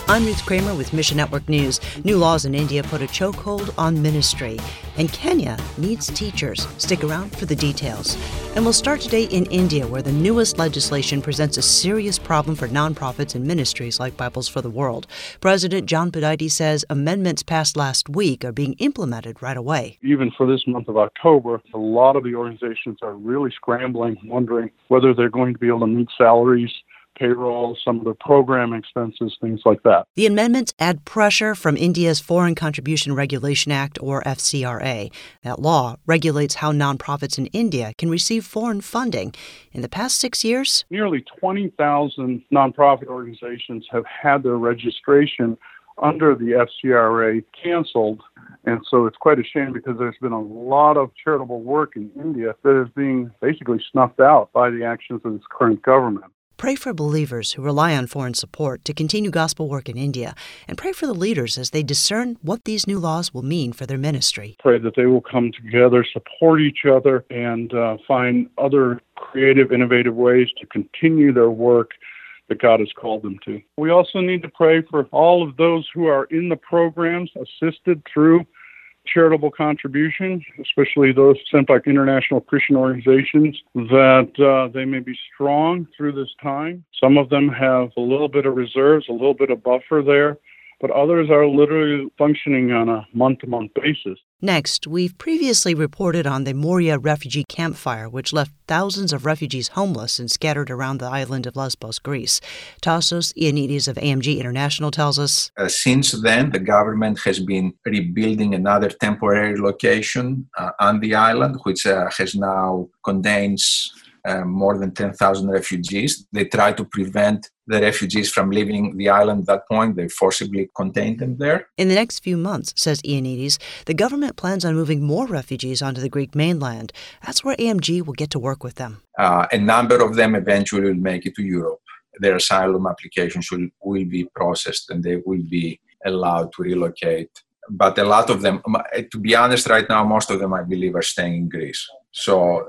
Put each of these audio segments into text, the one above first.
I'm Ruth Kramer with Mission Network News. New laws in India put a chokehold on ministry, and Kenya needs teachers. Stick around for the details. And we'll start today in India, where the newest legislation presents a serious problem for nonprofits and ministries like Bibles for the World. President John Pudaiti says amendments passed last week are being implemented right away. Even for this month of October, a lot of the organizations are really scrambling, wondering whether they're going to be able to meet salaries, payroll, some of the program expenses, things like that. The amendments add pressure from India's Foreign Contribution Regulation Act, or FCRA. That law regulates how nonprofits in India can receive foreign funding. In the past 6 years, nearly 20,000 nonprofit organizations have had their registration under the FCRA canceled. And so it's quite a shame because there's been a lot of charitable work in India that is being basically snuffed out by the actions of this current government. Pray for believers who rely on foreign support to continue gospel work in India, and pray for the leaders as they discern what these new laws will mean for their ministry. Pray that they will come together, support each other, and find other creative, innovative ways to continue their work that God has called them to. We also need to pray for all of those who are in the programs assisted through charitable contribution, especially those sent by international Christian organizations, that they may be strong through this time. Some of them have a little bit of reserves, a little bit of buffer there, but others are literally functioning on a month-to-month basis. Next, we've previously reported on the Moria refugee camp fire, which left thousands of refugees homeless and scattered around the island of Lesbos, Greece. Tassos Ioannidis of AMG International tells us, since then, the government has been rebuilding another temporary location on the island, which has now contains more than 10,000 refugees. They try to prevent the refugees from leaving the island at that point. They forcibly contained them there. In the next few months, says Ioannidis, the government plans on moving more refugees onto the Greek mainland. That's where AMG will get to work with them. A number of them eventually will make it to Europe. Their asylum applications will be processed and they will be allowed to relocate. But a lot of them, to be honest, right now, most of them, I believe, are staying in Greece. So,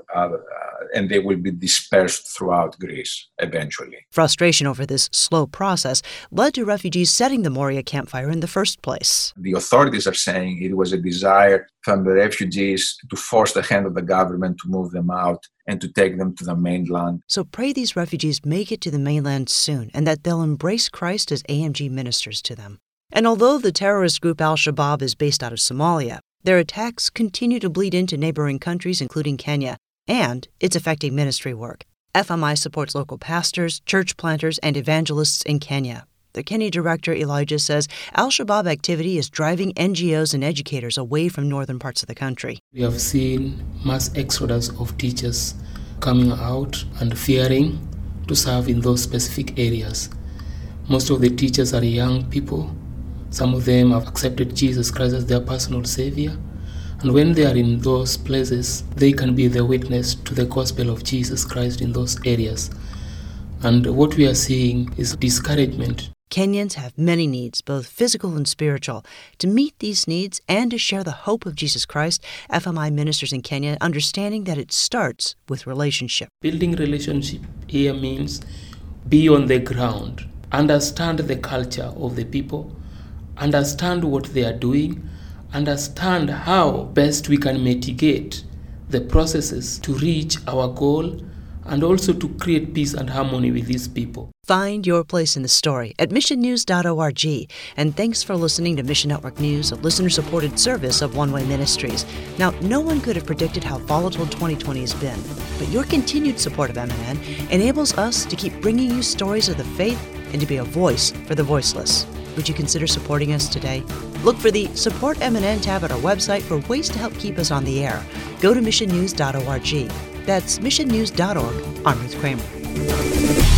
and they will be dispersed throughout Greece eventually. Frustration over this slow process led to refugees setting the Moria campfire in the first place. The authorities are saying it was a desire from the refugees to force the hand of the government to move them out and to take them to the mainland. So pray these refugees make it to the mainland soon and that they'll embrace Christ as AMG ministers to them. And although the terrorist group Al-Shabaab is based out of Somalia, their attacks continue to bleed into neighboring countries, including Kenya, and it's affecting ministry work. FMI supports local pastors, church planters, and evangelists in Kenya. The Kenya director, Elijah, says Al-Shabaab activity is driving NGOs and educators away from northern parts of the country. We have seen mass exodus of teachers coming out and fearing to serve in those specific areas. Most of the teachers are young people. Some of them have accepted Jesus Christ as their personal Savior. And when they are in those places, they can be the witness to the gospel of Jesus Christ in those areas. And what we are seeing is discouragement. Kenyans have many needs, both physical and spiritual. To meet these needs and to share the hope of Jesus Christ, FMI ministers in Kenya understanding that it starts with relationship. Building relationship here means be on the ground, understand the culture of the people, understand what they are doing, understand how best we can mitigate the processes to reach our goal, and also to create peace and harmony with these people. Find your place in the story at missionnews.org. And thanks for listening to Mission Network News, a listener-supported service of One Way Ministries. Now, no one could have predicted how volatile 2020 has been, but your continued support of MNN enables us to keep bringing you stories of the faith and to be a voice for the voiceless. Would you consider supporting us today? Look for the Support MNN tab at our website for ways to help keep us on the air. Go to missionnews.org. That's missionnews.org. I'm Ruth Kramer.